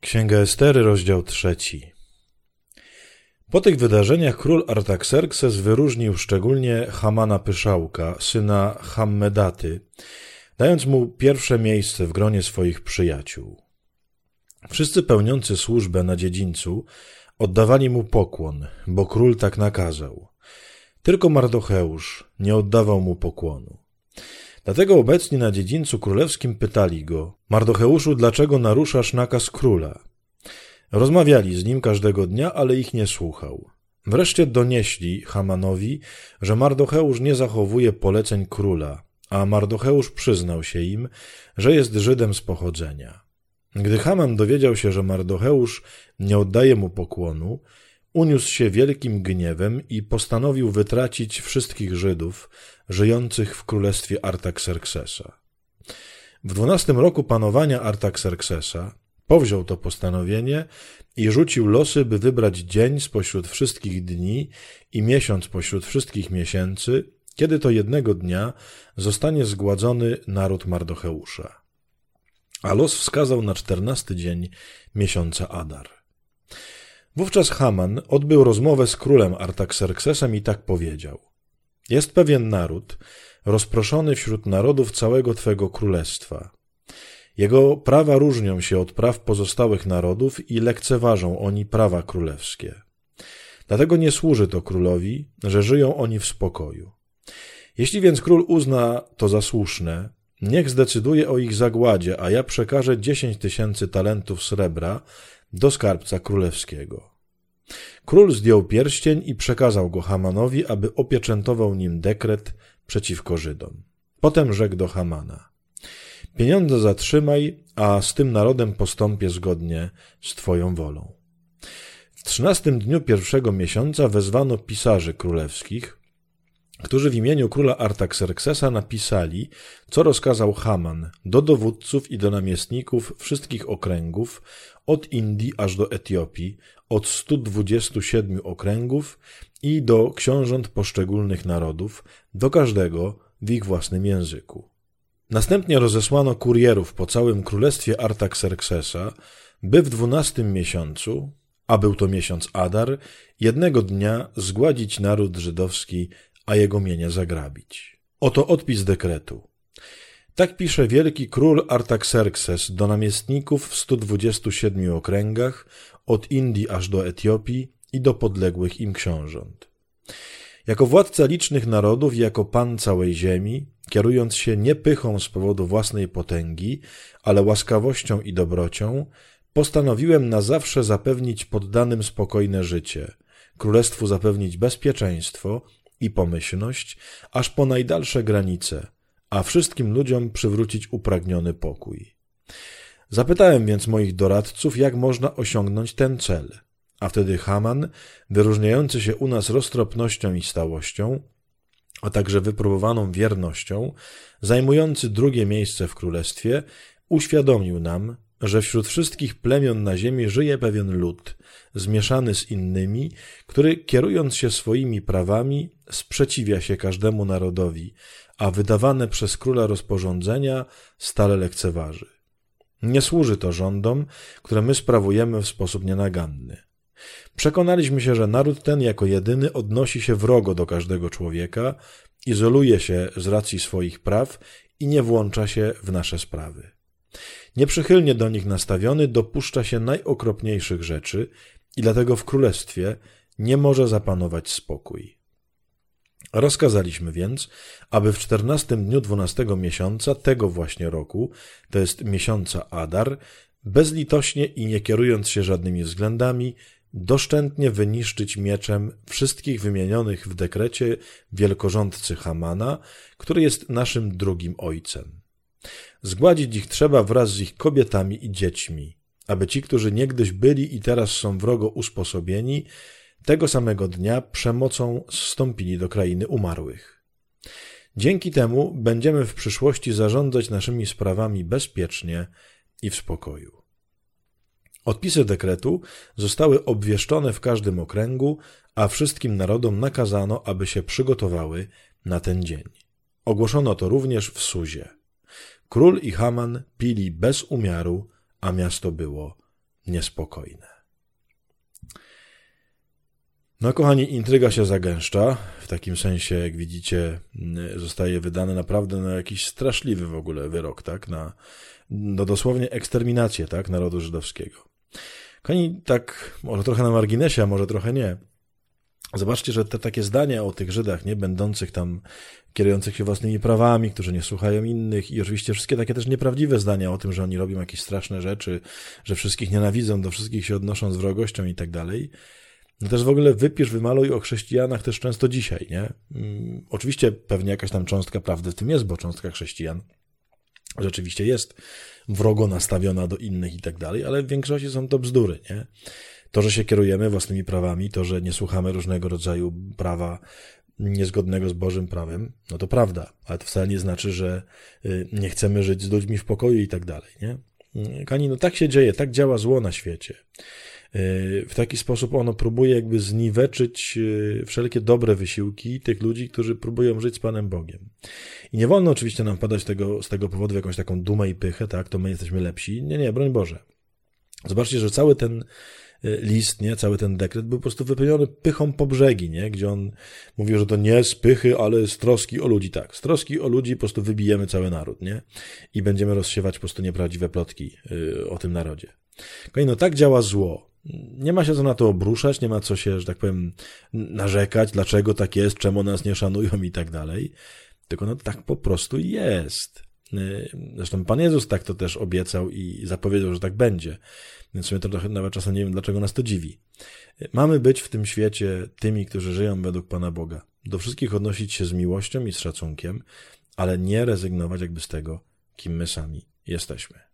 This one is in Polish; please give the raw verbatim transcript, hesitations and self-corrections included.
Księga Estery, rozdział trzeci. Po tych wydarzeniach król Artaxerxes wyróżnił szczególnie Hamana Pyszałka, syna Hammedaty, dając mu pierwsze miejsce w gronie swoich przyjaciół. Wszyscy pełniący służbę na dziedzińcu oddawali mu pokłon, bo król tak nakazał. Tylko Mardocheusz nie oddawał mu pokłonu. Dlatego obecni na dziedzińcu królewskim pytali go: Mardocheuszu, dlaczego naruszasz nakaz króla? Rozmawiali z nim każdego dnia, ale ich nie słuchał. Wreszcie donieśli Hamanowi, że Mardocheusz nie zachowuje poleceń króla, a Mardocheusz przyznał się im, że jest Żydem z pochodzenia. Gdy Haman dowiedział się, że Mardocheusz nie oddaje mu pokłonu, uniósł się wielkim gniewem i postanowił wytracić wszystkich Żydów żyjących w królestwie Artaxerxesa. W dwunastym roku panowania Artaxerxesa powziął to postanowienie i rzucił losy, by wybrać dzień spośród wszystkich dni i miesiąc pośród wszystkich miesięcy, kiedy to jednego dnia zostanie zgładzony naród Mardocheusza. A los wskazał na czternasty dzień miesiąca Adar. Wówczas Haman odbył rozmowę z królem Artaxerxesem i tak powiedział: Jest pewien naród, rozproszony wśród narodów całego Twego królestwa. Jego prawa różnią się od praw pozostałych narodów i lekceważą oni prawa królewskie. Dlatego nie służy to królowi, że żyją oni w spokoju. Jeśli więc król uzna to za słuszne, niech zdecyduje o ich zagładzie, a ja przekażę dziesięć tysięcy talentów srebra do skarbca królewskiego. Król zdjął pierścień i przekazał go Hamanowi, aby opieczętował nim dekret przeciwko Żydom. Potem rzekł do Hamana: Pieniądze zatrzymaj, a z tym narodem postąpię zgodnie z Twoją wolą. W trzynastym dniu pierwszego miesiąca wezwano pisarzy królewskich, którzy w imieniu króla Artaxerxesa napisali, co rozkazał Haman, do dowódców i do namiestników wszystkich okręgów, od Indii aż do Etiopii, od stu dwudziestu siedmiu okręgów i do książąt poszczególnych narodów, do każdego w ich własnym języku. Następnie rozesłano kurierów po całym królestwie Artaxerxesa, by w dwunastym miesiącu, a był to miesiąc Adar, jednego dnia zgładzić naród żydowski, a jego mienie zagrabić. Oto odpis dekretu. Tak pisze wielki król Artaxerxes do namiestników w stu dwudziestu siedmiu okręgach, od Indii aż do Etiopii i do podległych im książąt. Jako władca licznych narodów i jako pan całej ziemi, kierując się nie pychą z powodu własnej potęgi, ale łaskawością i dobrocią, postanowiłem na zawsze zapewnić poddanym spokojne życie, królestwu zapewnić bezpieczeństwo i pomyślność, aż po najdalsze granice, a wszystkim ludziom przywrócić upragniony pokój. Zapytałem więc moich doradców, jak można osiągnąć ten cel, a wtedy Haman, wyróżniający się u nas roztropnością i stałością, a także wypróbowaną wiernością, zajmujący drugie miejsce w królestwie, uświadomił nam, że wśród wszystkich plemion na ziemi żyje pewien lud, zmieszany z innymi, który, kierując się swoimi prawami, sprzeciwia się każdemu narodowi, a wydawane przez króla rozporządzenia stale lekceważy. Nie służy to rządom, które my sprawujemy w sposób nienaganny. Przekonaliśmy się, że naród ten jako jedyny odnosi się wrogo do każdego człowieka, izoluje się z racji swoich praw i nie włącza się w nasze sprawy. Nieprzychylnie do nich nastawiony dopuszcza się najokropniejszych rzeczy i dlatego w królestwie nie może zapanować spokój. Rozkazaliśmy więc, aby w czternastym dniu dwunastego miesiąca tego właśnie roku, to jest miesiąca Adar, bezlitośnie i nie kierując się żadnymi względami, doszczętnie wyniszczyć mieczem wszystkich wymienionych w dekrecie wielkorządcy Hamana, który jest naszym drugim ojcem. Zgładzić ich trzeba wraz z ich kobietami i dziećmi, aby ci, którzy niegdyś byli i teraz są wrogo usposobieni, tego samego dnia przemocą zstąpili do krainy umarłych. Dzięki temu będziemy w przyszłości zarządzać naszymi sprawami bezpiecznie i w spokoju. Odpisy dekretu zostały obwieszczone w każdym okręgu, a wszystkim narodom nakazano, aby się przygotowały na ten dzień. Ogłoszono to również w Suzie. Król i Haman pili bez umiaru, a miasto było niespokojne. No kochani, intryga się zagęszcza, w takim sensie, jak widzicie, zostaje wydany naprawdę na jakiś straszliwy w ogóle wyrok, tak, na, no dosłownie eksterminację, tak, narodu żydowskiego. Kochani, tak, może trochę na marginesie, a może trochę nie. Zobaczcie, że te takie zdania o tych Żydach, nie, będących tam, kierujących się własnymi prawami, którzy nie słuchają innych i oczywiście wszystkie takie też nieprawdziwe zdania o tym, że oni robią jakieś straszne rzeczy, że wszystkich nienawidzą, do wszystkich się odnoszą z wrogością i tak dalej. No też w ogóle wypisz, wymaluj o chrześcijanach też często dzisiaj, nie? Hmm, oczywiście pewnie jakaś tam cząstka prawdy w tym jest, bo cząstka chrześcijan rzeczywiście jest wrogo nastawiona do innych i tak dalej, ale w większości są to bzdury, nie? To, że się kierujemy własnymi prawami, to, że nie słuchamy różnego rodzaju prawa niezgodnego z Bożym prawem, no to prawda, ale to wcale nie znaczy, że nie chcemy żyć z ludźmi w pokoju i tak dalej, nie? Kochani, no tak się dzieje, tak działa zło na świecie. W taki sposób ono próbuje jakby zniweczyć wszelkie dobre wysiłki tych ludzi, którzy próbują żyć z Panem Bogiem. I nie wolno oczywiście nam padać tego, z tego powodu w jakąś taką dumę i pychę, tak, to my jesteśmy lepsi. Nie, nie, broń Boże. Zobaczcie, że cały ten list, nie, cały ten dekret był po prostu wypełniony pychą po brzegi, nie, gdzie on mówił, że to nie z pychy, ale z troski o ludzi, tak, z troski o ludzi po prostu wybijemy cały naród, nie, i będziemy rozsiewać po prostu nieprawdziwe plotki y, o tym narodzie. No tak działa zło. Nie ma się co na to obruszać, nie ma co się, że tak powiem, narzekać, dlaczego tak jest, czemu nas nie szanują i tak dalej, tylko no tak po prostu jest. Zresztą Pan Jezus tak to też obiecał i zapowiedział, że tak będzie. Więc my to trochę nawet czasem nie wiem, dlaczego nas to dziwi. Mamy być w tym świecie tymi, którzy żyją według Pana Boga. Do wszystkich odnosić się z miłością i z szacunkiem, ale nie rezygnować jakby z tego, kim my sami jesteśmy.